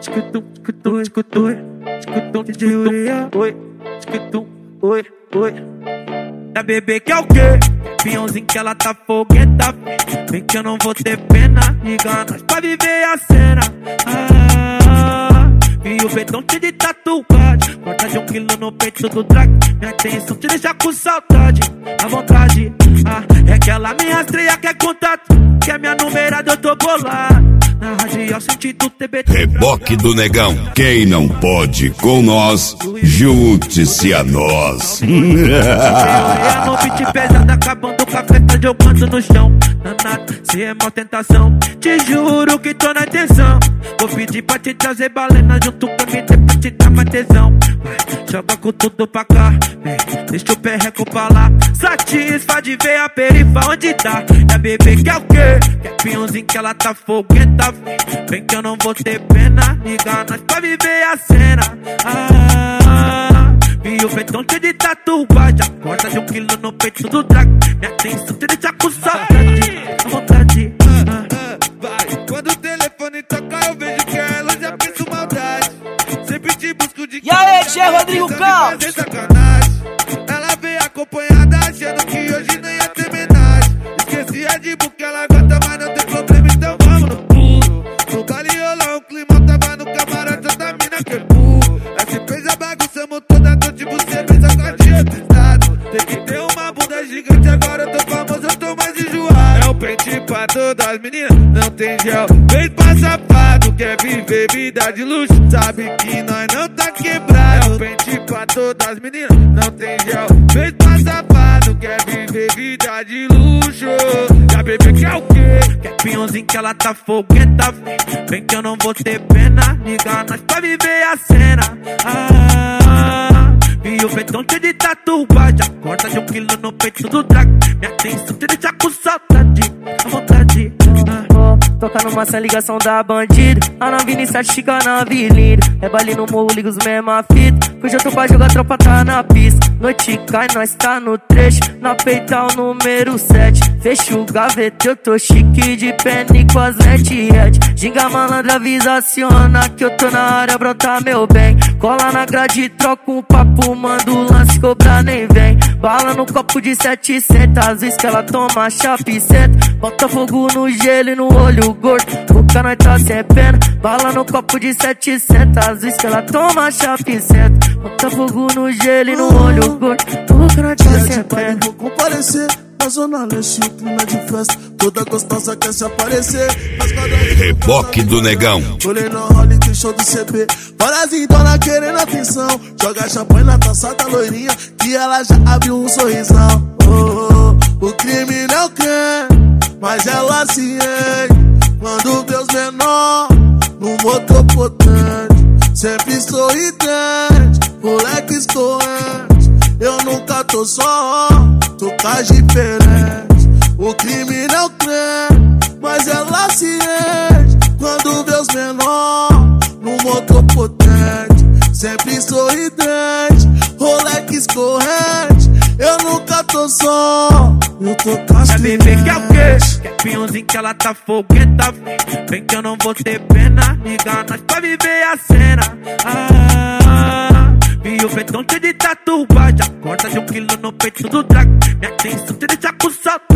Da bebê que é o quê? Pinhãozinho que ela tá fogueta. Vem que eu não vou ter pena. Liga nós pra viver a cena. E o betão te de tatuagem. Corta de 1 quilo no peito do drag. Minha intenção te deixa com saudade. À vontade. É que ela me rastreia, quer contato. Que é minha numerada, eu tô bolado. Na radial sentido TBT. Reboque do Negão. Quem não pode com nós, junte-se a nós. É no beat pesado, acabando com a festa, jogando no chão. Danado, se é mó tentação. Te juro que tô na intenção. Vou pedir pra te trazer balena junto com a MT pra te dar mais tesão. Joga com tudo pra cá, deixa o perreco pra lá. Satisfa de ver a perifa onde tá. É bebê que é o quê? Que é pinhãozinho que ela tá fogueta. Vem que eu não vou ter pena. Liga nós pra viver a cena. E o betão te de tatuagem. Corta de 1 quilo no peito do drag. Minha atenção te deixa com saudade. À vontade. Vai, quando o telefone toca eu vejo que ela já pensa maldade. Sempre te busco de... E aí, Tchê Rodrigo Campos? Ela veio acompanhada achando que hoje não ia ter homenagem. Esqueci a de que ela gosta, mas não tem problema, então vamos no pulo. No baile rolou um climão, tava no camarote da mina que é burro. Essa fez a bagunçamos toda noite, você fez agora de outro estado. Tem que ter uma bunda gigante, agora eu tô famoso, eu tô mais enjoado. É o pente pra todas as meninas, não tem gel. Vem pra safado, quer viver vida de luxo, sabe que nós não tá quebrado. É o pente pra todas as meninas, não tem gel. Vem pra safado, quer viver vida de luxo. Já bebê que é o quê? Que é pinhãozinho que ela tá fogueta. Vem que eu não vou ter pena. Liga nós pra viver a cena. E o betão te de tatuagem. Corta de 1 quilo no peito do drag. Minha atenção te deixa com saudade. À vontade. Toca numa sem ligação da bandida. A 997 fica na avenida. É baile no morro, liga os mesma fita. Hoje eu tô pra jogar, tropa tá na pista. Noite cai, nós tá no trecho. Na peita o número 7. Fecha o gaveta, eu tô chique de penny com as net. Ginga malandra, avisa, aciona que eu tô na área, brota meu bem. Cola na grade, troca um papo, manda o lance, cobra nem vem. Bala no copo de 700, às vezes que ela toma chapiceta. Bota fogo no gelo e no olho gordo, boca nós tá sem pena. Bala no copo de 700, às vezes que ela toma chapiceta. Bota fogo no gelo e no olho gordo, boca nós tá sem pena. Vou comparecer na zona leste, o clima de festa. Toda gostosa quer se aparecer. Reboque do Negão. Olhei no role, tem show do CB. Várias indona querendo atenção. Joga champanhe na taça da loirinha, que ela já abriu um sorrisão. O crime não quer, mas ela se enche quando vê os menor no motor potente. Sempre sorridente, moleque escorrente. Eu nunca tô só, tô com diferente. O crime não crê, mas ela se enche quando vê os menor no motor potente. Sempre sorridente, roleque escorrente. Eu nunca tô só, eu tô com é bebê que é o quê? Que é pinhãozinho que ela tá fogueta. Vem que eu não vou ter pena. Liga nós pra viver a cena. E o betão te de tatuagem. Corta de 1 quilo no peito do drag. Minha atenção te deixa com saudade.